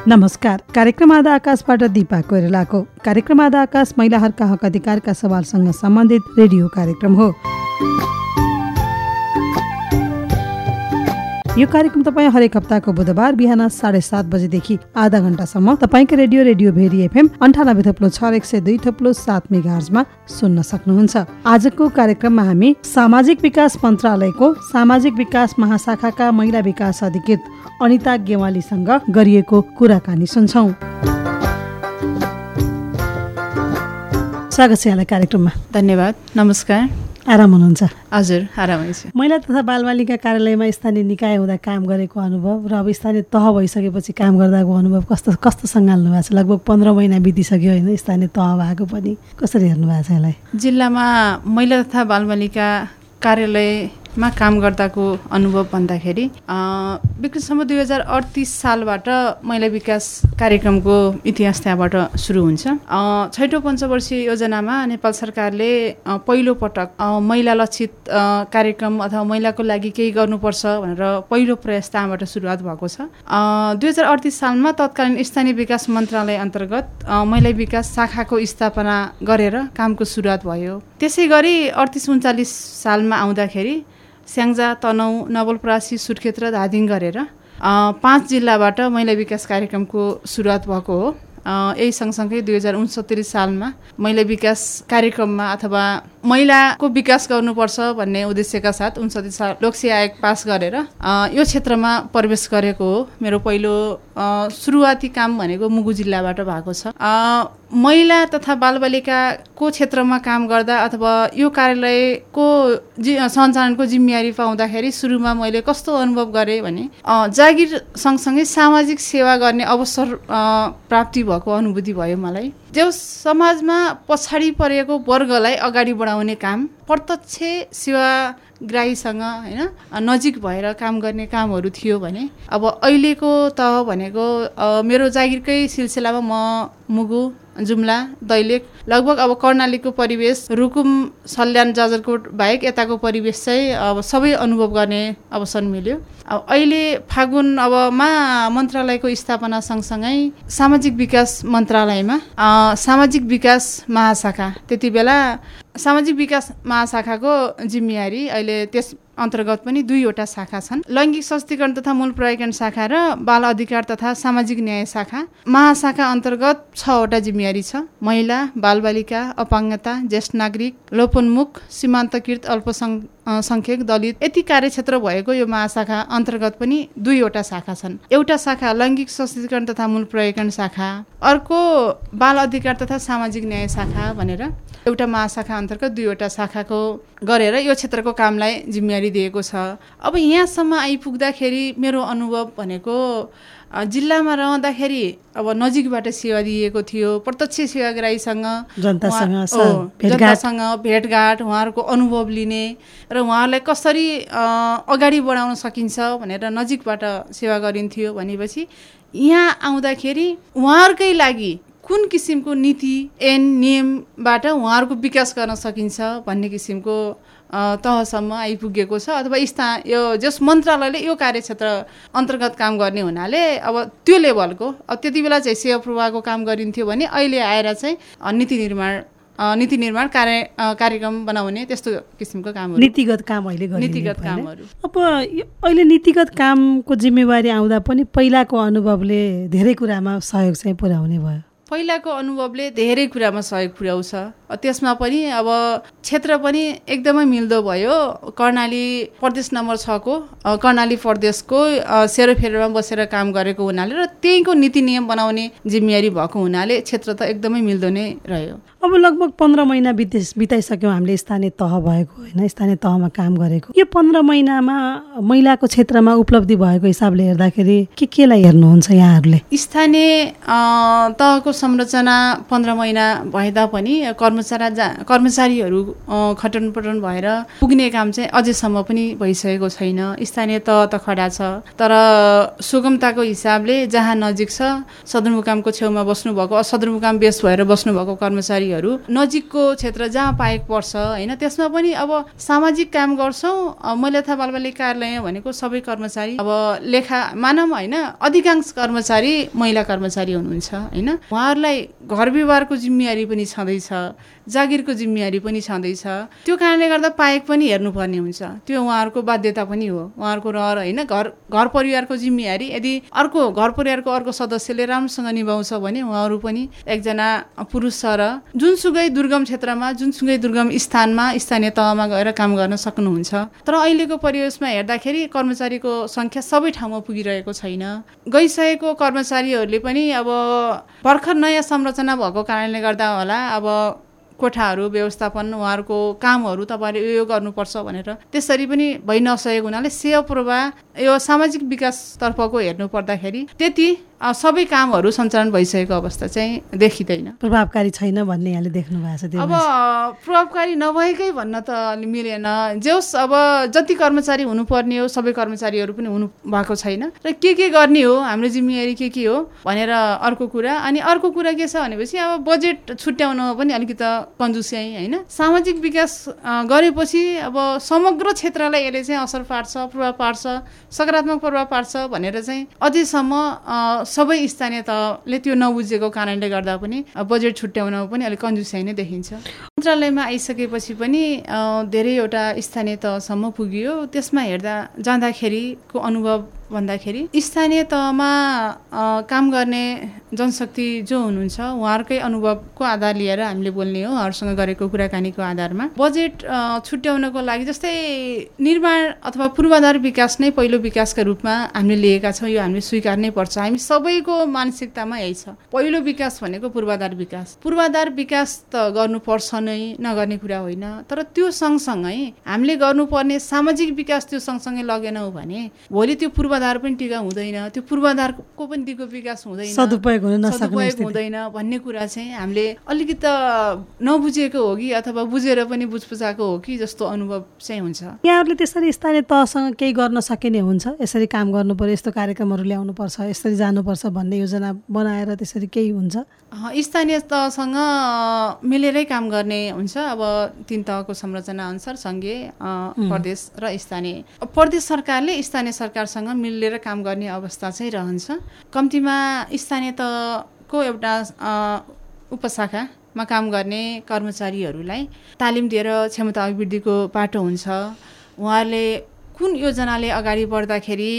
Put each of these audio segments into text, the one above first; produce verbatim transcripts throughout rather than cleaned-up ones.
नमस्कार। कार्यक्रम आधा आकाशबाट दीपा कोइरालाको। कार्यक्रम आधा आकाश महिलाहरूका हक अधिकारका सवालसँग सम्बन्धित रेडियो कार्यक्रम हो। यो कार्यक्रम तपाईँ हरेक हप्ताको बुधबार बिहान साढे सात बजेदेखि आधा घण्टासम्म तपाईँको रेडियो रेडियो भेरी एफएम अन्ठानब्बे थप्लो छ एक सय दुई थप्लो सात मेगाहर्जमा सुन्न सक्नुहुन्छ। आजको कार्यक्रममा हामी सामाजिक विकास मन्त्रालयको सामाजिक विकास महाशाखाका महिला विकास अधिकृत अनिता गेवालीसँग गरिएको कुराकानी सुन्छौं। स्वागत छ यहाँलाई कार्यक्रममा। धन्यवाद। नमस्कार। आराम हुनुहुन्छ? हजुर, आरामै छु। महिला तथा बालबालिका कार्यालयमा स्थानीय निकाय हुँदा काम गरेको अनुभव र अब स्थानीय तह भइसकेपछि काम गर्दाको अनुभव कस्तो कस्तो सँगाल्नु भएको छ? लगभग पन्ध्र महिना बितिसक्यो होइन स्थानीय तह भएको पनि। कसरी हेर्नु भएको छ यसलाई? जिल्लामा महिला तथा बालबालिका कार्यालयमा काम गर्दाको अनुभव भन्दाखेरि विक्रमसम्म दुई हजार अडतिस सालबाट महिला विकास कार्यक्रमको इतिहास त्यहाँबाट सुरु हुन्छ। छैटौँ पञ्चवर्षीय योजनामा नेपाल सरकारले पहिलो पटक महिला लक्षित कार्यक्रम अथवा महिलाको लागि केही गर्नुपर्छ भनेर पहिलो प्रयास त्यहाँबाट सुरुवात भएको छ। दुई हजार अडतिस सालमा तत्कालीन स्थानीय विकास मन्त्रालय अन्तर्गत महिला विकास शाखाको स्थापना गरेर कामको सुरुवात भयो। त्यसै गरी अडतिस उन्चालिस सालमा आउँदाखेरि स्याङ्जा, तनहुँ, नवलपरासी, सुर्खेत र धादिङ गरेर पाँच जिल्लाबाट महिला विकास कार्यक्रमको सुरुवात भएको हो। यही सँगसँगै दुई हजार उनसत्तरी सालमा महिला विकास कार्यक्रममा अथवा महिलाको विकास गर्नुपर्छ भन्ने उद्देश्यका साथ उनसत्तरी साल लोकसेवा आयोग पास गरेर यो क्षेत्रमा प्रवेश गरेको हो। मेरो पहिलो सुरुवाती काम भनेको मुगु जिल्लाबाट भएको छ। महिला तथा बालबालिकाको क्षेत्रमा काम गर्दा अथवा यो कार्यालयको जि सञ्चालनको जिम्मेवारी पाउँदाखेरि सुरुमा मैले कस्तो अनुभव गरेँ भने जागिर सँगसँगै सामाजिक सेवा गर्ने अवसर प्राप्ति भएको अनुभूति भयो मलाई। जो समाजमा पछाडि परेको वर्गलाई अगाडि बढाउने काम प्रत्यक्ष सेवाग्राहीसँग होइन नजिक भएर काम गर्ने कामहरू थियो भने अब अहिलेको तह भनेको मेरो जागिरकै सिलसिलामा म मुगु, जुम्ला, दैलेख लगभग अब कर्णालीको परिवेश, रुकुम, सल्यान, जाजरकोट बाहेक यताको परिवेश चाहिँ अब सबै अनुभव गर्ने अवसर मिल्यो। अब अहिले फागुन अबमा मन्त्रालयको स्थापना सँगसँगै सामाजिक विकास मन्त्रालयमा सामाजिक विकास महाशाखा, त्यति बेला सामाजिक विकास महाशाखाको जिम्मेवारी अहिले त्यस अन्तर्गत पनि दुईवटा शाखा छन्। लैङ्गिक सशक्तिकरण तथा मूल प्रयोगकरण शाखा र बाल अधिकार तथा सामाजिक न्याय शाखा। महाशाखा अन्तर्गत छवटा जिम्मेवारी छ। महिला, बालबालिका, अपाङ्गता, ज्येष्ठ नागरिक, लोपोन्मुख, सीमान्तकृत अल्पसङ्ख्यक, दलित यति कार्यक्षेत्र भएको यो महाशाखा अन्तर्गत पनि दुईवटा शाखा छन्। एउटा शाखा लैङ्गिक सशक्तिकरण तथा मूल प्रयोगकरण शाखा, अर्को बाल अधिकार तथा सामाजिक न्याय शाखा भनेर एउटा महाशाखा अन्तर्गत दुईवटा शाखाको गरेर यो क्षेत्रको कामलाई जिम्मेवारी दिएको छ। अब यहाँसम्म आइपुग्दाखेरि मेरो अनुभव भनेको जिल्लामा रहँदाखेरि अब नजिकबाट सेवा दिएको थियो। प्रत्यक्ष सेवाग्राहीसँग जनतासँग जनतासँग भेटघाट, उहाँहरूको अनुभव लिने र उहाँहरूलाई कसरी अगाडि बढाउन सकिन्छ भनेर नजिकबाट सेवा गरिन्थ्यो भनेपछि यहाँ आउँदाखेरि उहाँहरूकै लागि कुन किसिमको नीति ऐन नियमबाट उहाँहरूको विकास गर्न सकिन्छ भन्ने किसिमको तहसम्म आइपुगेको छ। अथवा स्था यो जस मन्त्रालयले यो कार्यक्षेत्र अन्तर्गत काम गर्ने हुनाले अब त्यो लेभलको अब त्यति बेला चाहिँ सेवा प्रवाहको काम गरिन्थ्यो भने अहिले आएर चाहिँ नीति निर्माण नीति निर्माण कार्य कार्यक्रम बनाउने त्यस्तो किसिमको कामहरू नीतिगत काम अहिले गरिने नीतिगत कामहरू। अब अहिले नीतिगत कामको जिम्मेवारी आउँदा पनि पहिलाको अनुभवले धेरै कुरामा सहयोग चाहिँ पुर्याउने भयो। पहिलाको अनुभवले धेरै कुरामा सहयोग पुर्याउँछ। त्यसमा पनि अब क्षेत्र पनि एकदमै मिल्दो भयो। कर्णाली प्रदेश नम्बर छको कर्णाली प्रदेशको सेरोफेरोमा बसेर काम गरेको हुनाले र त्यहीँको नीति नियम बनाउने जिम्मेवारी भएको हुनाले क्षेत्र त एकदमै मिल्दो नै रह्यो। अब लगभग पन्ध्र महिना बिति बिताइसक्यौँ हामीले स्थानीय तह भएको होइन, स्थानीय तहमा काम गरेको। यो पन्ध्र महिनामा महिलाको क्षेत्रमा उपलब्धि भएको हिसाबले हेर्दाखेरि के केलाई हेर्नुहुन्छ यहाँहरूले? स्थानीय तहको संरचना पन्ध्र महिना भए तापनि कर्म कर्मचारी कर्मचारीहरू खटन पटन भएर पुग्ने काम चाहिँ अझैसम्म पनि भइसकेको छैन। स्थानीय तह त खडा छ, तर सुगमताको हिसाबले जहाँ नजिक छ सदरमुकामको छेउमा बस्नुभएको, सदरमुकाम बेस भएर बस्नुभएको कर्मचारीहरू नजिकको क्षेत्र जहाँ पाएको पर्छ होइन, त्यसमा पनि अब सामाजिक काम गर्छौँ। महिला तथा बालबालिका कार्यालय भनेको सबै कर्मचारी अब लेखा मानव होइन, अधिकांश कर्मचारी महिला कर्मचारी हुनुहुन्छ होइन। उहाँहरूलाई घर व्यवहारको जिम्मेवारी पनि छँदैछ, जागिरको जिम्मेवारी पनि छँदैछ। त्यो कारणले गर्दा पाएको पनि हेर्नुपर्ने हुन्छ, त्यो उहाँहरूको बाध्यता पनि हो, उहाँहरूको रहर होइन। घर घर परिवारको जिम्मेवारी यदि अर्को घर परिवारको अर्को सदस्यले राम्रोसँग निभाउँछ भने उहाँहरू पनि एकजना पुरुष छ र जुनसुकै दुर्गम क्षेत्रमा, जुनसुकै दुर्गम स्थानमा, स्थानीय तहमा गएर काम गर्न सक्नुहुन्छ। तर अहिलेको परिवेशमा हेर्दाखेरि कर्मचारीको सङ्ख्या सबै ठाउँमा पुगिरहेको छैन। गइसकेको कर्मचारीहरूले पनि अब भर्खर नयाँ संरचना भएको कारणले गर्दा होला, अब कोठाहरू व्यवस्थापन उहाँहरूको कामहरू तपाईँले यो गर्नुपर्छ भनेर त्यसरी पनि भइ नसकेको हुनाले सेवा प्रवाह यो सामाजिक विकासतर्फको हेर्नु पर्दाखेरि त्यति सबै कामहरू सञ्चालन भइसकेको अवस्था चाहिँ देखिँदैन, प्रभावकारी छैन भन्ने यहाँले देख्नु भएको छ। अब प्रभावकारी नभएकै भन्न त मिलेन। जेहोस् अब जति कर्मचारी हुनुपर्ने हो सबै कर्मचारीहरू पनि हुनु भएको छैन र के के गर्ने हो, हाम्रो जिम्मेवारी के के हो भनेर अर्को कुरा। अनि अर्को कुरा के छ भनेपछि अब बजेट छुट्याउनमा पनि अलिकति कन्जुस्याइ होइन। सामाजिक विकास गरेपछि अब समग्र क्षेत्रलाई यसले चाहिँ असर पार्छ, प्रभाव पार्छ, सकारात्मक प्रभाव पार्छ भनेर चाहिँ अझैसम्म सबै स्थानीय तहले त्यो नबुझेको कारणले गर्दा पनि बजेट छुट्याउनमा पनि अलिक कन्जुस्याइ नै देखिन्छ। मन्त्रालयमा आइसकेपछि पनि धेरैवटा स्थानीय तहसम्म पुगियो। त्यसमा हेर्दा जाँदाखेरिको अनुभव भन्दाखेरि स्थानीय तहमा काम गर्ने जनशक्ति जो हुनुहुन्छ उहाँहरूकै अनुभवको आधार लिएर हामीले बोल्ने हो, उहाँहरूसँग गरेको कुराकानीको आधारमा बजेट छुट्याउनको लागि जस्तै निर्माण अथवा पूर्वाधार विकास नै पहिलो विकासका रूपमा हामीले लिएका छौँ। यो हामीले स्वीकार्नै पर्छ, हामी सबैको मानसिकतामा यही छ। पहिलो विकास भनेको पूर्वाधार विकास। पूर्वाधार विकास त गर्नुपर्छ नै, नगर्ने कुरा होइन, तर त्यो सँगसँगै हामीले गर्नुपर्ने सामाजिक विकास त्यो सँगसँगै लगेनौँ भने भोलि त्यो पूर्वाधार पनि टिका हुँदैन, त्यो पूर्वाधारको पनि दिगो विकास हुँदैन, सदुपयोग हुन सदुपयोग हुँदैन भन्ने कुरा चाहिँ हामीले अलिकति नबुझेको हो कि अथवा बुझेर पनि बुझबुझाएको हो कि जस्तो अनुभव चाहिँ हुन्छ। यहाँहरूले त्यसरी स्थानीय तहसँग केही गर्न सकिने हुन्छ, यसरी काम गर्नु पर्यो, यस्तो कार्यक्रमहरू ल्याउनु पर्छ, यसरी जानुपर्छ भन्ने योजना बनाएर त्यसरी केही हुन्छ? स्थानीय तहसँग मिलेरै काम गर्ने हुन्छ। अब तीन तहको संरचना अनुसार सङ्घीय, प्रदेश र स्थानीय। प्रदेश सरकारले स्थानीय सरकारसँग मिलेर काम गर्ने अवस्था चाहिँ रहन्छ। कम्तीमा स्थानीय तहको एउटा उपशाखामा काम गर्ने कर्मचारीहरूलाई तालिम दिएर क्षमता अभिवृद्धिको बाटो हुन्छ। उहाँहरूले कुन योजनाले अगाडि बढ्दाखेरि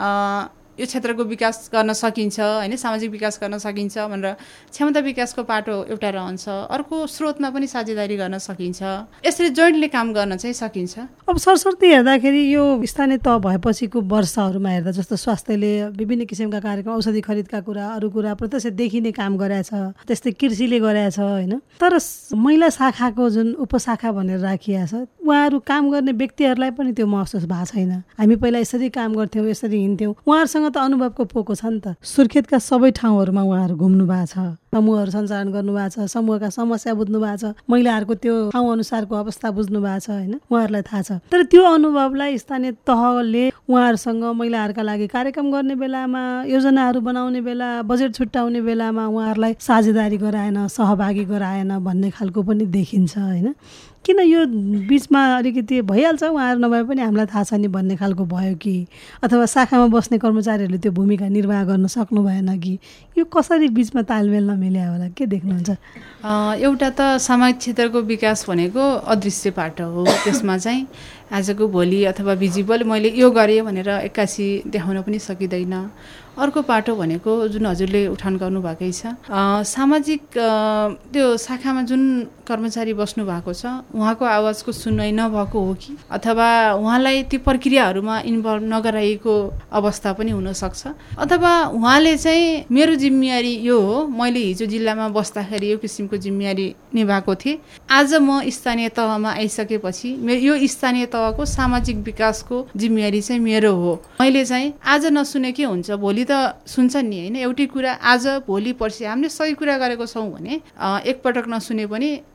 यो क्षेत्रको विकास गर्न सकिन्छ होइन, सामाजिक विकास गर्न सकिन्छ भनेर क्षमता विकासको बाटो एउटा रहन्छ। अर्को स्रोतमा पनि साझेदारी गर्न सकिन्छ। यसरी जोइन्टली काम गर्न चाहिँ सकिन्छ। अब सरस्वती हेर्दाखेरि यो स्थानीय तह भएपछिको वर्षहरूमा हेर्दा जस्तो स्वास्थ्यले विभिन्न किसिमका कार्यक्रम, औषधि खरिदका कुरा, अरू कुरा प्रत्यक्ष देखिने काम गरेछ, त्यस्तै कृषिले गरेछ होइन। तर महिला शाखाको जुन उपशाखा भनेर राखिया छ, उहाँहरू काम गर्ने व्यक्तिहरूलाई पनि त्यो महसुस भएको छैन। हामी पहिला यसरी काम गर्थ्यौँ, यसरी हिँड्थ्यौँ। उहाँहरूसँग त अनुभवको पोको छ नि त। सुर्खेतका सबै ठाउँहरूमा उहाँहरू घुम्नु भएको छ, समूहहरू सञ्चालन गर्नुभएको छ, समूहका समस्या बुझ्नु भएको छ, महिलाहरूको त्यो ठाउँ अनुसारको अवस्था बुझ्नु भएको छ होइन, उहाँहरूलाई थाहा छ। तर त्यो अनुभवलाई स्थानीय तहले उहाँहरूसँग महिलाहरूका लागि कार्यक्रम गर्ने बेलामा, योजनाहरू बनाउने बेला, बजेट छुट्याउने बेलामा उहाँहरूलाई साझेदारी गराएन, सहभागी गराएन भन्ने खालको पनि देखिन्छ होइन। किन यो बिचमा अलिकति भइहाल्छ, उहाँहरू नभए पनि हामीलाई थाहा छ नि भन्ने खालको भयो कि, अथवा शाखामा बस्ने कर्मचारीहरूले त्यो भूमिका निर्वाह गर्न सक्नु भएन कि, यो कसरी बिचमा तालमेल नमिल्या होला, के देख्नुहुन्छ? एउटा त सामाजिक क्षेत्रको विकास भनेको अदृश्य पाटो हो। त्यसमा चाहिँ आजको भोलि अथवा भिजिबल मैले यो गरेँ भनेर एक्कासी देखाउन पनि सकिँदैन। अर्को पाटो भनेको जुन हजुरले उठान गर्नुभएकै छ, सामाजिक त्यो शाखामा जुन कर्मचारी बस्नु भएको छ उहाँको आवाजको सुनवाई नभएको हो कि, अथवा उहाँलाई ती प्रक्रियाहरूमा इन्भल्भ नगराइएको अवस्था पनि हुनसक्छ। अथवा उहाँले चाहिँ मेरो जिम्मेवारी यो हो, मैले हिजो जिल्लामा बस्दाखेरि यो किसिमको जिम्मेवारी निभाएको थिएँ, आज म स्थानीय तहमा आइसकेपछि यो स्थानीय तहको सामाजिक विकासको जिम्मेवारी चाहिँ मेरो हो। मैले चाहिँ आज नसुने के हुन्छ, भोलि त सुन्छन् नि होइन। एउटै कुरा आज भोलि पर्सि हामीले सही कुरा गरेको छौँ भने एकपटक नसुने पनि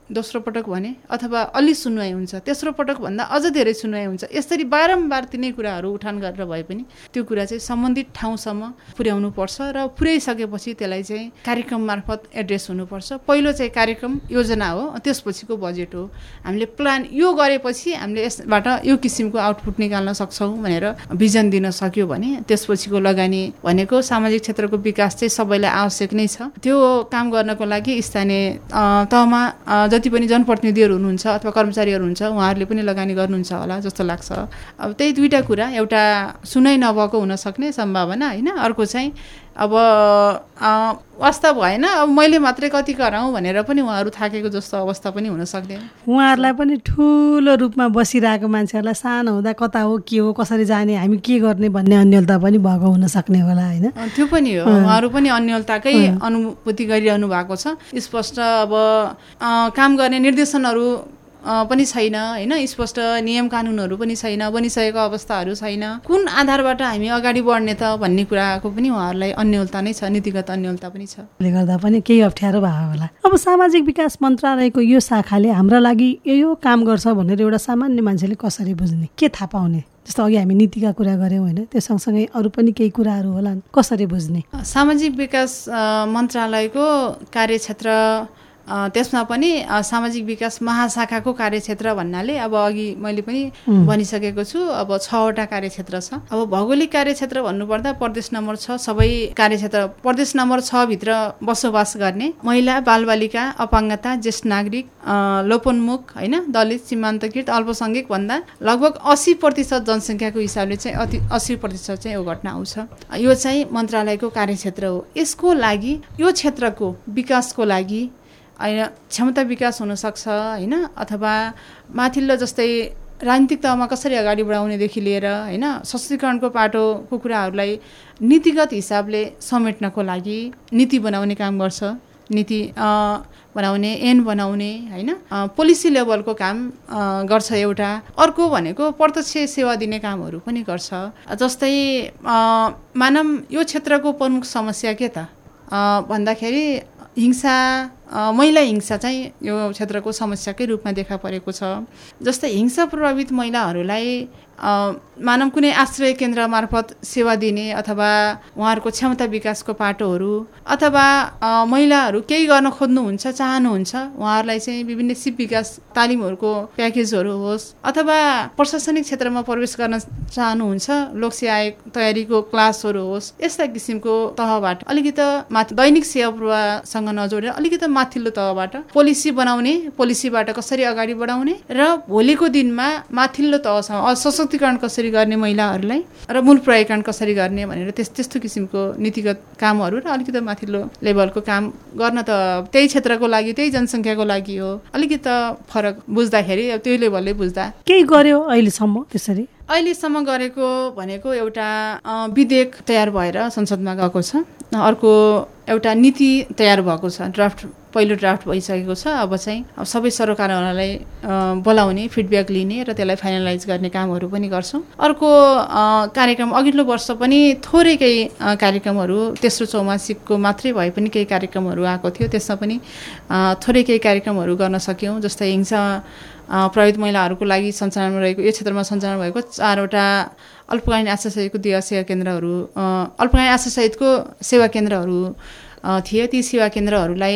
दोस्रो पटक भने अथवा अलि सुनवाई हुन्छ, तेस्रो पटक भन्दा अझ धेरै सुनवाई हुन्छ। यसरी बारम्बार तिनै कुराहरू उठान गरेर भए पनि त्यो कुरा चाहिँ सम्बन्धित ठाउँसम्म पुर्याउनु पर्छ र पुर्याइसकेपछि त्यसलाई चाहिँ कार्यक्रम मार्फत एड्रेस हुनुपर्छ। पहिलो चाहिँ कार्यक्रम योजना हो, त्यसपछिको बजेट हो। हामीले प्लान यो गरेपछि हामीले यसबाट यो किसिमको आउटपुट निकाल्न सक्छौँ भनेर भिजन दिन सक्यो भने त्यसपछिको लगानी भनेको सामाजिक क्षेत्रको विकास चाहिँ सबैलाई आवश्यक नै छ। त्यो काम गर्नको लागि स्थानीय तहमा जति पनि जनप्रतिनिधिहरू हुनुहुन्छ अथवा कर्मचारीहरू हुन्छ उहाँहरूले पनि लगानी गर्नुहुन्छ होला जस्तो लाग्छ। अब त्यही दुईवटा कुरा, एउटा सुनै नभएको हुनसक्ने सम्भावना होइन, अर्को चाहिँ अब वास्ता भएन अब मैले मात्रै कति गराउँ भनेर पनि उहाँहरू थाकेको जस्तो अवस्था पनि हुन सक्दैन। उहाँहरूलाई पनि ठुलो रूपमा बसिरहेको मान्छेहरूलाई सानो हुँदा कता हो के हो कसरी जाने हामी के गर्ने भन्ने अन्यलता पनि भएको हुन सक्ने होला होइन। त्यो पनि हो, उहाँहरू पनि अन्यलताकै अनुभूति गरिरहनु भएको छ। स्पष्ट अब काम गर्ने निर्देशनहरू पनि छैन होइन, स्पष्ट नियम कानुनहरू पनि छैन, बनिसकेको अवस्थाहरू छैन। कुन आधारबाट हामी अगाडि बढ्ने त भन्ने कुराको पनि उहाँहरूलाई अन्यलता नै छ, नीतिगत अन्यलता पनि छ। त्यसले गर्दा पनि केही अप्ठ्यारो भयो होला। अब सामाजिक विकास मन्त्रालयको यो शाखाले हाम्रा लागि यो काम गर्छ भनेर एउटा सामान्य मान्छेले कसरी बुझ्ने, के थाहा पाउने? जस्तो अघि हामी नीतिका कुरा गऱ्यौँ होइन, त्यो सँगसँगै अरू पनि केही कुराहरू होला, कसरी बुझ्ने? सामाजिक विकास मन्त्रालयको कार्यक्षेत्र त्यसमा पनि सामाजिक विकास महाशाखाको कार्यक्षेत्र भन्नाले अब अघि मैले पनि भनिसकेको छु, अब छवटा कार्यक्षेत्र छ। अब भौगोलिक कार्यक्षेत्र भन्नुपर्दा प्रदेश नम्बर छ सबै कार्यक्षेत्र, प्रदेश नम्बर छ भित्र बसोबास गर्ने महिला, बालबालिका, अपाङ्गता, ज्येष्ठ नागरिक, लोपोन्मुख होइन, दलित, सीमान्तकृत, अल्पसङ्ख्यक भन्दा लगभग अस्सी प्रतिशत जनसङ्ख्याको हिसाबले चाहिँ अति अस्सी प्रतिशत चाहिँ यो घटना आउँछ। यो चाहिँ मन्त्रालयको कार्यक्षेत्र हो। यसको लागि यो क्षेत्रको विकासको लागि होइन क्षमता विकास हुनसक्छ होइन, अथवा माथिल्लो जस्तै राजनीतिक तहमा कसरी अगाडि बढाउनेदेखि लिएर होइन सशक्तिकरणको पाटोको कुराहरूलाई नीतिगत हिसाबले समेट्नको लागि नीति बनाउने काम गर्छ, नीति बनाउने, ऐन बनाउने होइन, पोलिसी लेभलको काम गर्छ एउटा। अर्को भनेको प्रत्यक्ष सेवा दिने कामहरू पनि गर्छ। जस्तै मानव यो क्षेत्रको प्रमुख समस्या के त भन्दाखेरि हिंसा, महिला हिंसा चाहिँ यो क्षेत्रको समस्याकै रूपमा देखा परेको छ। जस्तै हिंसा प्रभावित महिलाहरूलाई मानव कुनै आश्रय केन्द्र मार्फत सेवा दिने अथवा उहाँहरूको क्षमता विकासको पाटोहरू, अथवा महिलाहरू केही गर्न खोज्नुहुन्छ चाहनुहुन्छ उहाँहरूलाई चाहिँ विभिन्न सिप विकास तालिमहरूको प्याकेजहरू होस्, अथवा प्रशासनिक क्षेत्रमा प्रवेश गर्न चाहनुहुन्छ लोकसेवा आयोग तयारीको क्लासहरू होस्, यस्ता किसिमको तहबाट अलिकति माथि दैनिक सेवा प्रवाहसँग नजोडेर अलिकति माथिल्लो तहबाट पोलिसी बनाउने, पोलिसीबाट कसरी अगाडि बढाउने र भोलिको दिनमा माथिल्लो तहसम्म सशक्तिकरण कसरी गर्ने महिलाहरूलाई र मूल प्रयोगकरण कसरी गर्ने भनेर त्यस त्यस्तो किसिमको नीतिगत कामहरू र अलिकति माथिल्लो लेभलको काम गर्न त त्यही क्षेत्रको लागि त्यही जनसङ्ख्याको लागि हो। अलिकति फरक बुझ्दाखेरि त्यही लेभलले बुझ्दा केही गर्यो अहिलेसम्म त्यसरी अहिलेसम्म गरेको भनेको एउटा विधेयक तयार भएर संसदमा गएको छ, अर्को एउटा नीति तयार भएको छ, ड्राफ्ट पहिलो ड्राफ्ट भइसकेको छ। अब चाहिँ अब सबै सरकारहरूलाई बोलाउने, फिडब्याक लिने र त्यसलाई फाइनलाइज गर्ने कामहरू पनि गर्छौँ। अर्को कार्यक्रम अघिल्लो वर्ष पनि थोरै केही कार्यक्रमहरू तेस्रो चौमासिकको मात्रै भए पनि केही कार्यक्रमहरू आएको थियो, त्यसमा पनि थोरै केही कार्यक्रमहरू गर्न सक्यौँ। जस्तै हिंसा प्रभावित महिलाहरूको लागि सञ्चालनमा रहेको यो क्षेत्रमा सञ्चालन भएको चारवटा अल्पकालीन आश्रय सहितको दिवा सेवा केन्द्रहरू, अल्पकालीन आश्रय सहितको सेवा केन्द्रहरू थिए, ती सेवा केन्द्रहरूलाई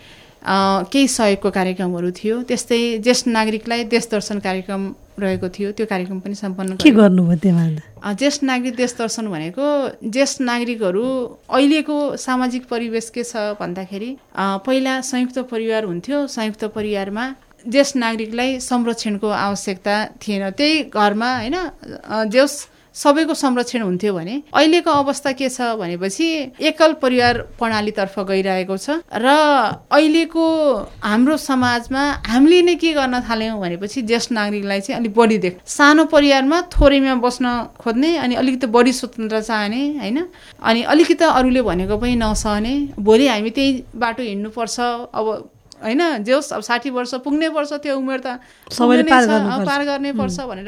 केही सहयोगको कार्यक्रमहरू थियो। त्यस्तै ज्येष्ठ नागरिकलाई देश दर्शन कार्यक्रम रहेको थियो, त्यो कार्यक्रम पनि सम्पन्न के गर्नुभयो त्यहाँ? ज्येष्ठ नागरिक देश दर्शन भनेको ज्येष्ठ नागरिकहरू अहिलेको सामाजिक परिवेश के छ भन्दाखेरि पहिला संयुक्त परिवार हुन्थ्यो, संयुक्त परिवारमा ज्येष्ठ नागरिकलाई संरक्षणको आवश्यकता थिएन, त्यही घरमा होइन जेस सबैको संरक्षण हुन्थ्यो भने अहिलेको अवस्था के छ भनेपछि एकल परिवार प्रणालीतर्फ गइरहेको छ र अहिलेको हाम्रो समाजमा हामीले नै के गर्न थाल्यौँ भनेपछि ज्येष्ठ नागरिकलाई चाहिँ अलिक बढी देख सानो परिवारमा थोरैमा बस्न खोज्ने अनि अलिकति बढी स्वतन्त्र चाहने होइन, अनि अलिकति अरूले भनेको पनि नसहने, भोलि हामी त्यही बाटो हिँड्नुपर्छ अब होइन, जेस अब साठी वर्ष पुग्ने वर्ष त्यो उमेर त सबैले पार पार गर्नै पर्छ भनेर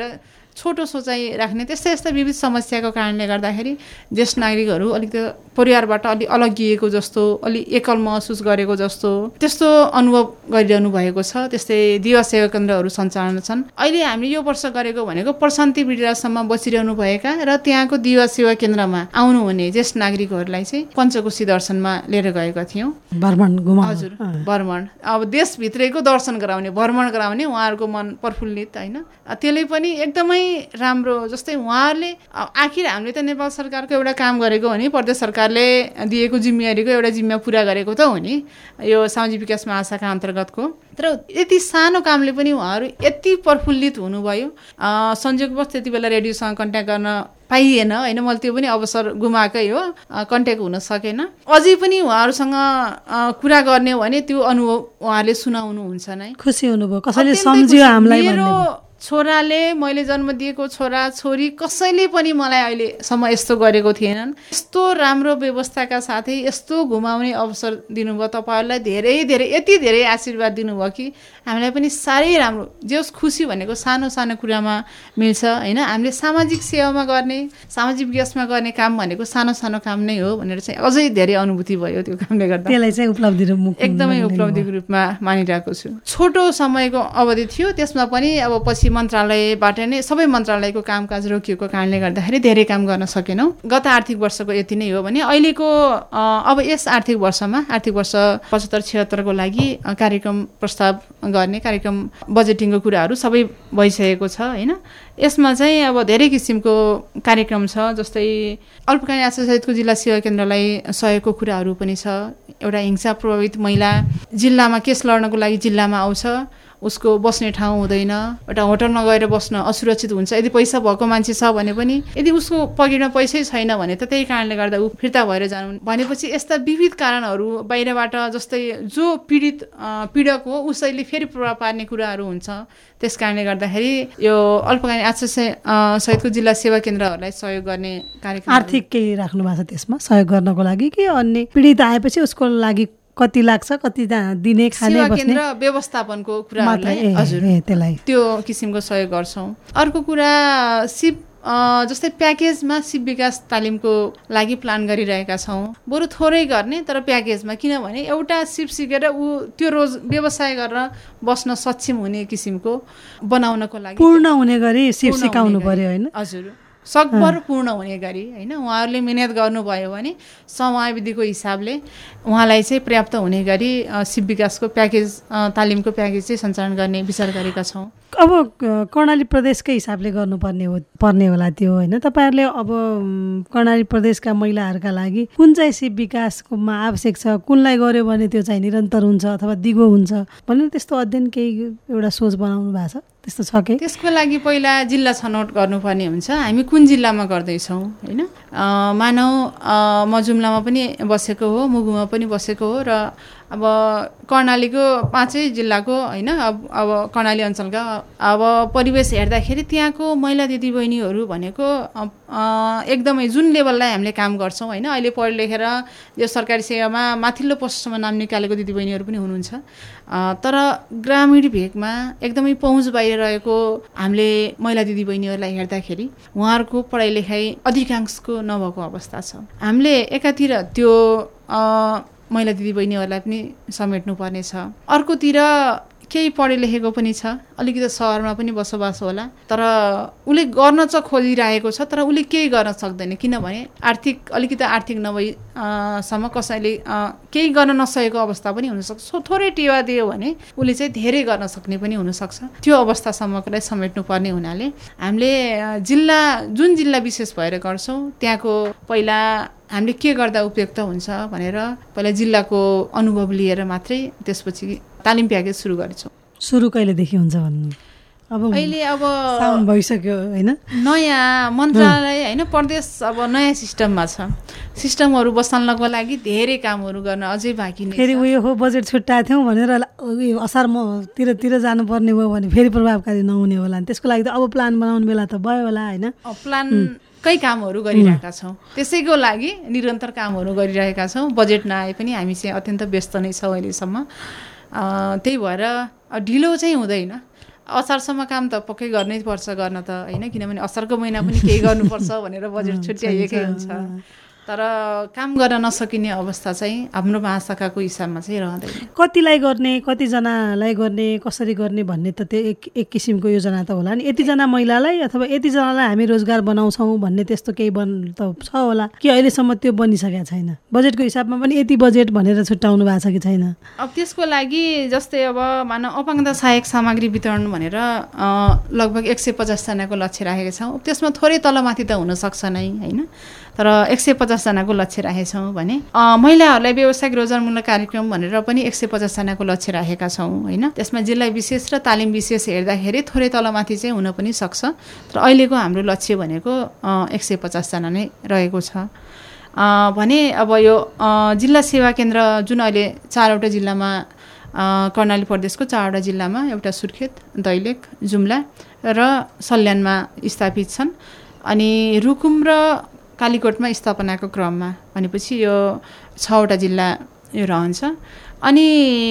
छोटो सोचाइ राख्ने त्यस्ता यस्ता विविध समस्याको कारणले गर्दाखेरि ज्येष्ठ नागरिकहरू अलिकति परिवारबाट अलि अलगिएको जस्तो अलि एकल महसुस गरेको जस्तो त्यस्तो अनुभव गरिरहनु भएको छ। त्यस्तै दिवा सेवा केन्द्रहरू सञ्चालन छन्। अहिले हामीले यो वर्ष गरेको भनेको प्रशान्ति वृद्धाश्रममा बसिरहनु भएका र त्यहाँको दिवा सेवा केन्द्रमा आउनुहुने ज्येष्ठ नागरिकहरूलाई चाहिँ पञ्चकोशी दर्शनमा लिएर गएका थियौँ। भ्रमण घुमाउनु। हजुर, भ्रमण। अब देशभित्रैको दर्शन गराउने, भ्रमण गराउने, उहाँहरूको मन प्रफुल्लित होइन। त्यसले पनि एकदमै राम्रो। जस्तै उहाँहरूले आखिर हामीले त नेपाल सरकारको एउटा काम गरेको हो नि, प्रदेश सरकारले दिएको जिम्मेवारीको एउटा जिम्मा पुरा गरेको त हो नि यो सामाजिक विकास महाशाखा अन्तर्गतको। तर यति सानो कामले पनि उहाँहरू यति प्रफुल्लित हुनुभयो। संयोगवश त्यति बेला रेडियोसँग कन्ट्याक्ट गर्न पाइएन होइन, मैले त्यो पनि अवसर गुमाएकै हो, कन्ट्याक्ट हुन सकेन। अझै पनि उहाँहरूसँग कुरा गर्ने हो भने त्यो अनुभव उहाँहरूले सुनाउनुहुन्छ नै। खुसी हुनुभयो, कसैले सम्झ्यो हामीलाई। मेरो छोराले, मैले जन्म दिएको छोरा छोरी कसैले पनि मलाई अहिलेसम्म यस्तो गरेको थिएनन्। यस्तो राम्रो व्यवस्थाका साथै यस्तो घुमाउने अवसर दिनुभयो तपाईँहरूलाई। धेरै धेरै यति धेरै आशीर्वाद दिनुभयो कि हामीलाई पनि साह्रै राम्रो। जे खुसी भनेको सानो सानो कुरामा मिल्छ होइन। हामीले सामाजिक सेवामा गर्ने, सामाजिक विकासमा गर्ने काम भनेको सानो सानो काम नै हो भनेर चाहिँ अझै धेरै अनुभूति भयो त्यो कामले गर्दा। त्यसलाई चाहिँ उपलब्धि एकदमै उपलब्धिको रूपमा मानिरहेको छु। छोटो समयको अवधि थियो, त्यसमा पनि अब पछि मन्त्रालयबाट नै सबै मन्त्रालयको कामकाज रोकिएको कारणले गर्दाखेरि धेरै काम गर्न सकेनौँ। गत आर्थिक वर्षको यति नै हो भने अहिलेको अब यस आर्थिक वर्षमा आर्थिक वर्ष पचहत्तर छिहत्तरको लागि कार्यक्रम प्रस्ताव गर्ने, कार्यक्रम बजेटिङको कुराहरू सबै भइसकेको छ होइन। यसमा चाहिँ अब धेरै किसिमको कार्यक्रम छ। जस्तै अल्पकालीन आश्रयसहितको जिल्ला सेवा केन्द्रलाई सहयोगको कुराहरू पनि छ। एउटा हिंसा प्रभावित महिला जिल्लामा केस लड्नको लागि जिल्लामा आउँछ, उसको बस्ने ठाउँ हुँदैन, एउटा होटलमा गएर बस्न असुरक्षित हुन्छ। यदि पैसा भएको मान्छे छ भने पनि, यदि उसको पकेटमा पैसै छैन भने त त्यही कारणले गर्दा ऊ फिर्ता भएर जानु भनेपछि यस्ता विविध कारणहरू बाहिरबाट, जस्तै जो पीडित पीडक हो उसैले फेरि प्रभाव पार्ने कुराहरू हुन्छ। त्यस कारणले गर्दाखेरि यो अल्पकालीन आश्रय सहितको जिल्ला सेवा केन्द्रहरूलाई सहयोग गर्ने कार्यक्रम आर्थिक केही राख्नु भएको छ त्यसमा सहयोग गर्नको लागि कि अन्य पीडित आएपछि उसको लागि कति लाग्छ, कति दिने खाने बस्ने केन्द्र व्यवस्थापनको कुराहरूलाई हजुर त्यसलाई त्यो किसिमको सहयोग गर्छौँ। अर्को कुरा सिप जस्तै प्याकेजमा सिप विकास तालिमको लागि प्लान गरिरहेका छौँ। बरु थोरै गर्ने तर प्याकेजमा, किनभने एउटा सिप सिकेर ऊ त्यो रोज व्यवसाय गरेर बस्न सक्षम हुने किसिमको बनाउनको लागि पूर्ण हुने गरी सिप सिकाउनु पर्यो होइन। हजुर, सकभर पूर्ण हुने गरी होइन। उहाँहरूले मिहिनेत गर्नुभयो भने समयावधिको हिसाबले उहाँलाई चाहिँ पर्याप्त हुने गरी सिप विकासको प्याकेज तालिमको प्याकेज चाहिँ सञ्चालन गर्ने विचार गरेका छौँ। अब कर्णाली प्रदेशकै हिसाबले गर्नुपर्ने हो पर्ने होला त्यो होइन। तपाईँहरूले अब कर्णाली प्रदेशका महिलाहरूका लागि कुन चाहिँ सिप विकासकोमा आवश्यक छ, कुनलाई गर्यो भने त्यो चाहिँ निरन्तर हुन्छ अथवा दिगो हुन्छ भनेर त्यस्तो अध्ययन केही एउटा सोच बनाउनु भएको छ, त्यस्तो छ कि? त्यसको लागि पहिला जिल्ला छनौट गर्नुपर्ने हुन्छ। हामी कुन जिल्लामा गर्दैछौँ होइन। मानौ म जुम्लामा पनि बसेको हो, मुगुमा पनि बसेको हो र अब कर्णालीको पाँचै जिल्लाको होइन अब अब कर्णाली अञ्चलका अब परिवेश हेर्दाखेरि त्यहाँको महिला दिदीबहिनीहरू भनेको एकदमै जुन लेभललाई हामीले काम गर्छौँ होइन। अहिले पढे लेखेर यो सरकारी सेवामा माथिल्लो पोस्टसम्म नाम निकालेको दिदीबहिनीहरू पनि हुनुहुन्छ। तर ग्रामीण भेगमा एकदमै पहुँच बाहिर रहेको हामीले महिला दिदीबहिनीहरूलाई हेर्दाखेरि उहाँहरूको पढाइ लेखाइ अधिकांशको नभएको अवस्था छ। हामीले एकातिर त्यो महिला दिदीबहिनीहरूलाई पनि समेट्नुपर्ने छ। अर्कोतिर केही पढे लेखेको पनि छ, अलिकति सहरमा पनि बसोबास होला, तर उसले गर्न चाहिँ खोजिरहेको छ तर उसले केही गर्न सक्दैन। किनभने आर्थिक अलिकति आर्थिक नभई सम्म कसैले केही गर्न नसकेको अवस्था पनि हुनसक्छ। सो थोरै टेवा दियो भने उसले चाहिँ धेरै गर्न सक्ने पनि हुनसक्छ। त्यो अवस्थासम्मकोलाई समेट्नुपर्ने हुनाले हामीले जिल्ला जुन जिल्ला विशेष भएर गर्छौँ त्यहाँको पहिला हामीले के गर्दा उपयुक्त हुन्छ भनेर पहिला जिल्लाको अनुभव लिएर मात्रै त्यसपछि तालिम प्याकेज सुरु गरेछौँ। सुरु कहिलेदेखि हुन्छ भन्नु? अब अहिले अब साउन भइसक्यो होइन। नयाँ मन्त्रालय होइन प्रदेश अब नयाँ सिस्टममा छ। सिस्टमहरू बसाल्नको लागि धेरै कामहरू गर्न अझै बाँकी नै छ। फेरि उयो हो बजेट छुट्टाएको थियौँ भनेर असारतिर तिर जानुपर्ने भयो भने फेरि प्रभावकारी नहुने होला। त्यसको लागि त अब प्लान बनाउने बेला त भयो होला होइन। प्लान कै कामहरू गरिरहेका छौँ, त्यसैको लागि निरन्तर कामहरू गरिरहेका छौँ। बजेट नआए पनि हामी चाहिँ अत्यन्त व्यस्त नै छौँ अहिलेसम्म। त्यही भएर ढिलो चाहिँ हुँदैन। असारसम्म काम त पक्कै गर्नै पर्छ गर्न त होइन, किनभने असारको महिना पनि केही गर्नुपर्छ भनेर बजेट छुट्याइएकै हुन्छ। तर काम गर्न नसकिने अवस्था चाहिँ हाम्रो महाशाखाको हिसाबमा चाहिँ रहँदैन। कतिलाई गर्ने, कतिजनालाई गर्ने, कसरी गर्ने भन्ने त त्यो एक एक किसिमको योजना त होला नि। यतिजना महिलालाई अथवा यतिजनालाई हामी रोजगार बनाउँछौँ भन्ने त्यस्तो केही बन त छ होला कि अहिलेसम्म त्यो बनिसकेको छैन? बजेटको हिसाबमा पनि यति बजेट भनेर छुट्याउनु भएको छ कि छैन? अब त्यसको लागि जस्तै अब मानव अपाङ्गता सहायक सामग्री वितरण भनेर लगभग एक सय पचासजनाको लक्ष्य राखेका छौँ। त्यसमा थोरै तलमाथि त हुनसक्छ नै होइन, तर एक सय पचासजनाको लक्ष्य राखेका छौँ भने महिलाहरूलाई व्यावसायिक रोजगारमूलक कार्यक्रम भनेर पनि एक सय पचासजनाको लक्ष्य राखेका छौँ होइन। त्यसमा जिल्ला विशेष र तालिम विशेष हेर्दाखेरि थोरै तलमाथि चाहिँ हुन पनि सक्छ, तर अहिलेको हाम्रो लक्ष्य भनेको एक सय पचासजना नै रहेको छ भने। अब यो जिल्ला सेवा केन्द्र जुन अहिले चारवटा जिल्लामा, कर्णाली प्रदेशको चारवटा जिल्लामा, एउटा सुर्खेत, दैलेख, जुम्ला र सल्यानमा स्थापित छन्। अनि रुकुम र कालीकोटमा स्थापनाको क्रममा भनेपछि यो छवटा जिल्ला यो रहन्छ। अनि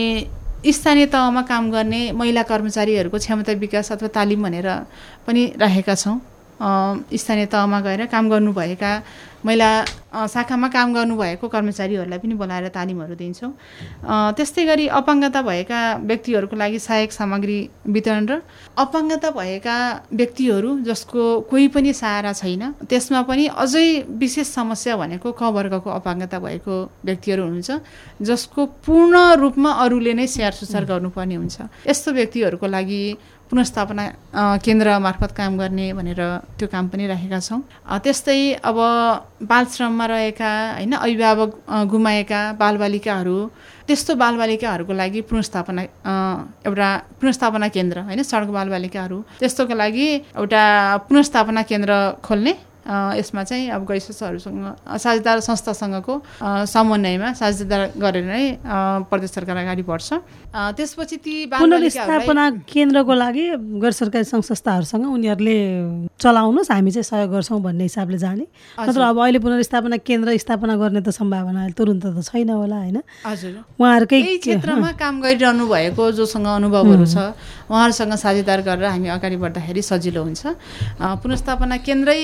स्थानीय तहमा काम गर्ने महिला कर्मचारीहरूको क्षमता विकास अथवा तालिम भनेर पनि राखेका छौँ। स्थानीय तहमा गएर काम गर्नुभएका महिला शाखामा काम गर्नुभएको कर्मचारीहरूलाई पनि बोलाएर तालिमहरू दिन्छौँ। त्यस्तै गरी अपाङ्गता भएका व्यक्तिहरूको लागि सहायक सामग्री वितरण र अपाङ्गता भएका व्यक्तिहरू जसको कोही पनि सहारा छैन, त्यसमा पनि अझै विशेष समस्या भनेको क वर्गको अपाङ्गता भएको व्यक्तिहरू हुनुहुन्छ जसको पूर्ण रूपमा अरूले नै स्याहार सुसार गर्नुपर्ने हुन्छ। यस्तो व्यक्तिहरूको लागि पुनर्स्थापना केन्द्र मार्फत काम गर्ने भनेर त्यो काम पनि राखेका छौँ। त्यस्तै अब बालश्रममा रहेका होइन अभिभावक गुमाएका बालबालिकाहरू, त्यस्तो बालबालिकाहरूको लागि पुनर्स्थापना एउटा पुनर्स्थापना केन्द्र होइन, सडक बालबालिकाहरू त्यस्तोको लागि एउटा पुनर्स्थापना केन्द्र खोल्ने, यसमा चाहिँ अब गैर संस्थाहरूसँग साझेदार संस्थासँगको समन्वयमा साझेदार गरेर नै प्रदेश सरकार अगाडि बढ्छ। त्यसपछि ती पुनर्स्थापना केन्द्रको लागि गैर सरकारी सङ्घ संस्थाहरूसँग उनीहरूले चलाउनुहोस्, हामी चाहिँ सहयोग गर्छौँ भन्ने हिसाबले जाने। नत्र अब अहिले पुनर्स्थापना केन्द्र स्थापना गर्ने त सम्भावना तुरुन्त त छैन होला होइन। हजुर, उहाँहरूकै क्षेत्रमा काम गरिरहनु भएको जोसँग अनुभवहरू छ उहाँहरूसँग साझेदार गरेर हामी अगाडि बढ्दाखेरि सजिलो हुन्छ। पुनर्स्थापना केन्द्रै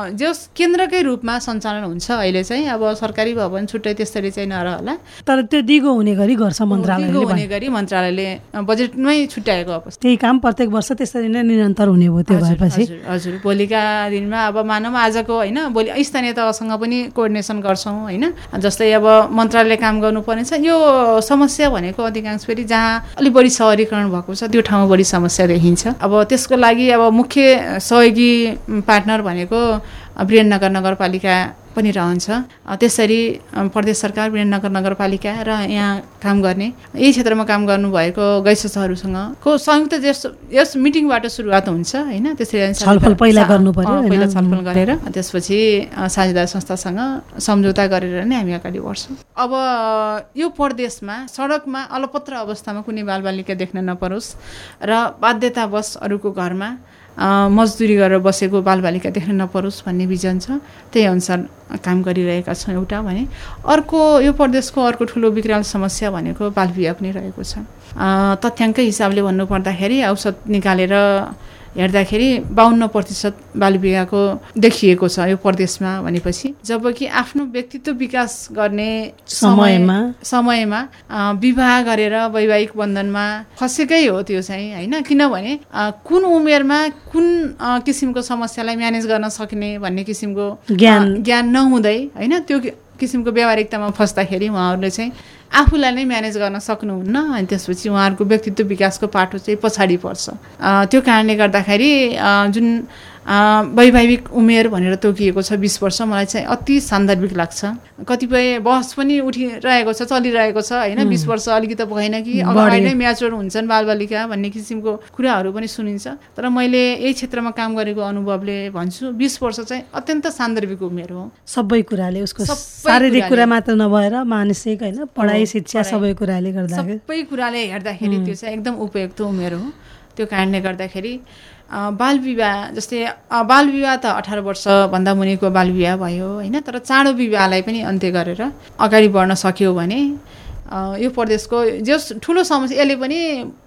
जस केन्द्रकै रूपमा सञ्चालन हुन्छ अहिले चाहिँ। अब सरकारी भवन छुट्टै त्यसरी चाहिँ नरहला, तर त्यो दिगो हुने गरी गर्छ मन्त्रालयले, दिगो हुने गरी मन्त्रालयले बजेटमै छुट्याएको अवस्था। त्यही काम प्रत्येक वर्ष त्यसरी नै निरन्तर हुने भयो। त्यो भएपछि हजुर भोलिका दिनमा अब मानव आजको होइन भोलि स्थानीय तहसँग पनि कोअर्डिनेसन गर्छौँ होइन। जस्तै अब मन्त्रालयले काम गर्नुपर्ने छ, यो समस्या भनेको अधिकांश फेरि जहाँ अलिक बढी सहरीकरण भएको छ त्यो ठाउँमा बढी समस्या देखिन्छ। अब त्यसको लागि अब मुख्य सहयोगी पार्टनर भनेको वीरेन्द्रनगर नगरपालिका पनि रहन्छ। त्यसरी प्रदेश सरकार, वीरेन्द्रनगर नगरपालिका र यहाँ काम गर्ने यही क्षेत्रमा काम गर्नुभएको गैर संस्थाहरूसँगको संयुक्त यस यस मिटिङबाट सुरुवात हुन्छ होइन। त्यसरी छलफल पहिला गर्नु पर्यो, पहिला छलफल गरेर त्यसपछि साझेदार संस्थासँग सम्झौता गरेर नै हामी अगाडि बढ्छौँ। अब यो प्रदेशमा सडकमा अलपत्र अवस्थामा कुनै बालबालिका देख्न नपरोस् र बाध्यतावश अरूको घरमा मजदुरी गरेर बसेको बालबालिका देख्न नपरोस् भन्ने भिजन छ। त्यही अनुसार काम गरिरहेका छौँ एउटा भने। अर्को यो प्रदेशको अर्को ठुलो विकराल समस्या भनेको बालविवाह पनि रहेको छ। तथ्याङ्क हिसाबले भन्नुपर्दाखेरि औसत निकालेर हेर्दाखेरि बाहन्न प्रतिशत बालविवाहको देखिएको छ यो प्रदेशमा भनेपछि, जबकि आफ्नो व्यक्तित्व विकास गर्ने समयमा समयमा विवाह गरेर वैवाहिक बन्धनमा फसेकै हो त्यो चाहिँ होइन। किनभने कुन उमेरमा कुन किसिमको समस्यालाई म्यानेज गर्न सक्ने भन्ने किसिमको ज्ञान ज्ञान नहुँदै होइन त्यो किसिमको व्यावहारिकतामा फस्दाखेरि उहाँहरूले चाहिँ आफूलाई नै म्यानेज गर्न सक्नुहुन्न। अनि त्यसपछि उहाँहरूको व्यक्तित्व विकासको पाटो चाहिँ पछाडि पर्छ। त्यो कारणले गर्दाखेरि जुन वैवाहिक उमेर भनेर तोकिएको छ बिस वर्ष, मलाई चाहिँ अति सान्दर्भिक लाग्छ। कतिपय बहस पनि उठिरहेको छ, चलिरहेको छ होइन। बिस वर्ष अलिकति भएन कि अगाडि नै म्याचुर हुन्छन् बालबालिका भन्ने किसिमको कुराहरू पनि सुनिन्छ। तर मैले यही क्षेत्रमा काम गरेको अनुभवले भन्छु बिस वर्ष चाहिँ अत्यन्त सान्दर्भिक उमेर हो। सबै कुराले, उसको शारीरिक कुरा मात्र नभएर मानसिक होइन, पढाइ शिक्षा सबै कुराले गर्दा सबै कुराले हेर्दाखेरि त्यो चाहिँ एकदम उपयुक्त उमेर हो। त्यो कारणले गर्दाखेरि बालविवाह जस्तै बालविवाह त अठार वर्षभन्दा मुनिको बालविवाह भयो होइन। तर चाँडो विवाहलाई पनि अन्त्य गरेर अगाडि बढ्न सक्यो भने यो प्रदेशको जस ठुलो समस्या यसले पनि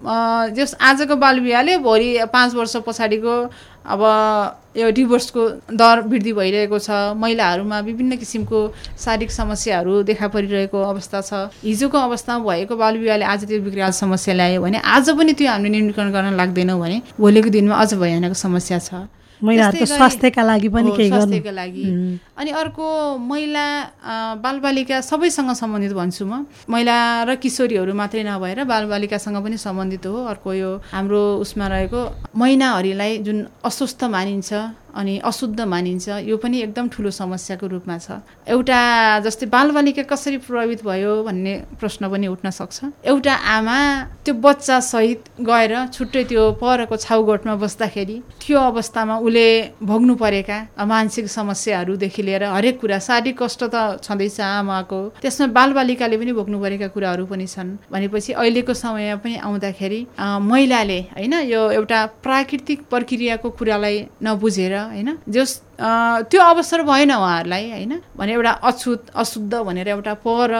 जस आजको बालविवाहले भोलि पाँच वर्ष पछाडिको अब यो डिभोर्सको दर वृद्धि भइरहेको छ, महिलाहरूमा विभिन्न किसिमको शारीरिक समस्याहरू देखा परिरहेको अवस्था छ। हिजोको अवस्थामा भएको बालविवाहले आज त्यो विकराल समस्या ल्यायो भने आज पनि त्यो हामीले न्यूनीकरण गर्न लाग्दैनौँ भने भोलिको दिनमा अझ भयानक समस्या छ। महिलाहरूको स्वास्थ्यका लागि पनि केही गर्नु, स्वास्थ्यका लागि। अनि अर्को महिला बालबालिका सबैसँग सम्बन्धित भन्छु म, महिला र किशोरीहरू मात्रै नभएर बालबालिकासँग पनि सम्बन्धित हो। अर्को यो हाम्रो उसमा रहेको महिनाहरीलाई जुन अस्वस्थ मानिन्छ अनि अशुद्ध मानिन्छ, यो पनि एकदम ठुलो समस्याको रूपमा छ। एउटा जस्तै बालबालिका कसरी प्रभावित भयो भन्ने प्रश्न पनि उठ्न सक्छ। एउटा आमा त्यो बच्चा सहित गएर छुट्टै त्यो परको छाउगोठमा बस्दाखेरि त्यो अवस्थामा उसले भोग्नु परेका मानसिक समस्याहरूदेखि लिएर हरेक कुरा, शारीरिक कष्ट त छँदैछ आमाको, त्यसमा बालबालिकाले पनि भोग्नु परेका कुराहरू पनि छन् भनेपछि अहिलेको समयमा पनि आउँदाखेरि महिलाले होइन यो एउटा प्राकृतिक प्रक्रियाको कुरालाई नबुझेर होइन जस त्यो अवसर भएन उहाँहरूलाई होइन भने एउटा अछुत अशुद्ध भनेर एउटा पर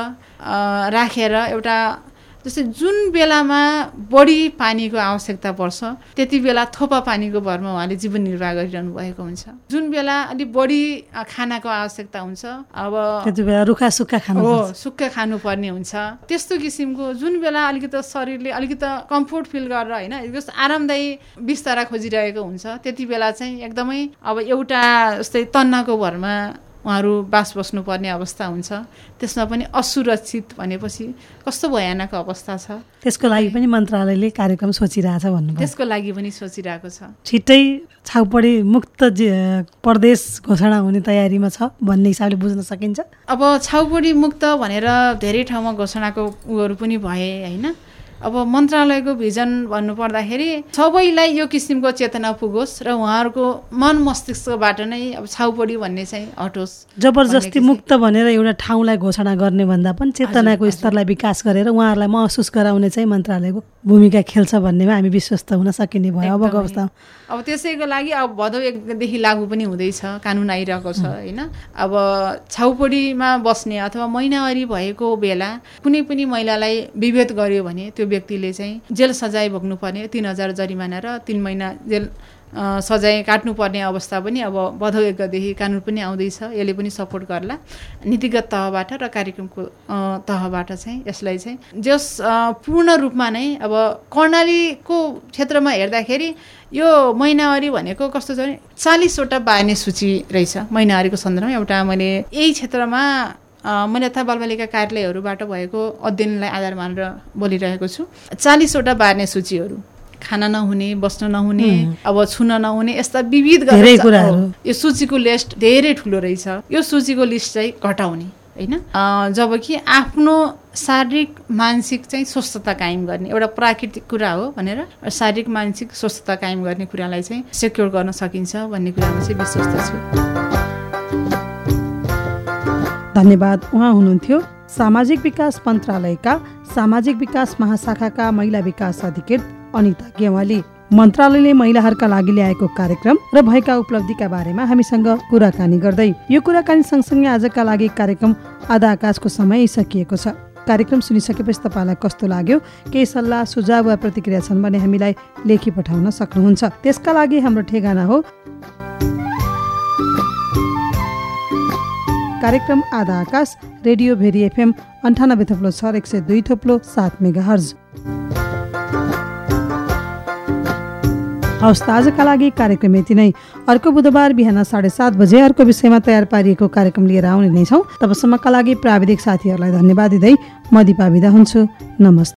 राखेर एउटा जस्तै जुन बेलामा बढी पानीको आवश्यकता पर्छ त्यति बेला थोपा पानीको भरमा उहाँले जीवन निर्वाह गरिरहनु भएको हुन्छ। जुन बेला अलिक बढी खानाको आवश्यकता हुन्छ अब त्यति बेला रुखा सुक्खा खानु हो सुक्खा खानुपर्ने हुन्छ। त्यस्तो किसिमको जुन बेला अलिकति शरीरले अलिकति कम्फोर्ट फिल गरेर होइन जस्तो आरामदायी बिस्तारा खोजिरहेको हुन्छ त्यति बेला चाहिँ एकदमै अब एउटा जस्तै तन्नाको भरमा उहाँहरू बास बस्नुपर्ने अवस्था हुन्छ। त्यसमा पनि असुरक्षित भनेपछि कस्तो भयानक अवस्था छ। त्यसको लागि पनि मन्त्रालयले कार्यक्रम सोचिरहेछ भन्नु, त्यसको लागि पनि सोचिरहेको छ। छिट्टै छाउपडी मुक्त प्रदेश घोषणा हुने तयारीमा छ भन्ने हिसाबले बुझ्न सकिन्छ। अब छाउपडी मुक्त भनेर धेरै ठाउँमा घोषणाको उहरू पनि भए होइन। अब मन्त्रालयको भिजन भन्नुपर्दाखेरि सबैलाई यो किसिमको चेतना पुगोस् र उहाँहरूको मन मस्तिष्कबाट नै अब छाउपडी भन्ने चाहिँ हटोस्। जबरजस्ती मुक्त भनेर एउटा ठाउँलाई घोषणा गर्ने भन्दा पनि चेतनाको स्तरलाई विकास गरेर उहाँहरूलाई महसुस गराउने चाहिँ मन्त्रालयको भूमिका खेल्छ भन्नेमा हामी विश्वस्त हुन सकिने भयो अबको अवस्थामा। अब त्यसैको लागि अब भदौ एकदेखि लागू पनि हुँदैछ, कानुन आइरहेको छ होइन। अब छाउपडीमा बस्ने अथवा महिनावारी भएको बेला कुनै पनि महिलालाई विभेद गर्यो भने त्यो व्यक्तिले चाहिँ जेल सजाय भोग्नुपर्ने, तीन हजार जरिमाना र तीन महिना जेल सजाय काट्नुपर्ने अवस्था पनि अब भदौ एक गतेदेखि कानुन पनि आउँदैछ। यसले पनि सपोर्ट गर्ला नीतिगत तहबाट र कार्यक्रमको तहबाट चाहिँ यसलाई चाहिँ जस पूर्ण रूपमा नै अब कर्णालीको क्षेत्रमा हेर्दाखेरि यो महिनावारी भनेको कस्तो छ भने चालिसवटा बार्ने सूची रहेछ महिनावारीको सन्दर्भमा। एउटा मैले यही क्षेत्रमा मैले तथा बालबालिका कार्यालयहरूबाट भएको अध्ययनलाई आधार मानेर बोलिरहेको छु। चालिसवटा बार्ने सूचीहरू, खाना नहुने, बस्न नहुने, अब छुन नहुने, यस्ता विविध कुराहरू, यो सूचीको लिस्ट धेरै ठुलो रहेछ। यो सूचीको लिस्ट चाहिँ घटाउने होइन, जबकि आफ्नो शारीरिक मानसिक चाहिँ स्वस्थता कायम गर्ने एउटा प्राकृतिक कुरा हो भनेर शारीरिक मानसिक स्वस्थता कायम गर्ने कुरालाई चाहिँ सेक्योर गर्न सकिन्छ भन्ने कुरामा चाहिँ विश्वस्त छु। धन्यवाद। उहाँ हुनुहुन्थ्यो सामाजिक विकास मन्त्रालयका सामाजिक विकास महाशाखाका महिला विकास अधिकृत अनिता गेवाली। मन्त्रालयले महिलाहरूका लागि ल्याएको कार्यक्रम र भएका उपलब्धिका बारेमा हामीसँग कुराकानी गर्दै यो कुराकानी सँगसँगै आजका लागि कार्यक्रम आधा आकाशको समय सकिएको छ। कार्यक्रम सुनिसकेपछि तपाईँलाई कस्तो लाग्यो, केही सल्लाह सुझाव वा प्रतिक्रिया छन् भने हामीलाई लेखी पठाउन सक्नुहुन्छ। त्यसका लागि हाम्रो ठेगाना हो कार्यक्रम आधा आकाश, रेडियो भेरी एफएम अन्ठानब्बे थप्लो छ एक सय दुई थप्लो सात मेगा हर्ज। हवस् त आजका लागि कार्यक्रम यति नै। अर्को बुधबार बिहान साढे सात बजे अर्को विषयमा तयार पारिएको कार्यक्रम लिएर आउने नै छौँ। तबसम्मका लागि प्राविधिक साथीहरूलाई धन्यवाद दिँदै म दिपा बिदा हुन्छु। नमस्ते।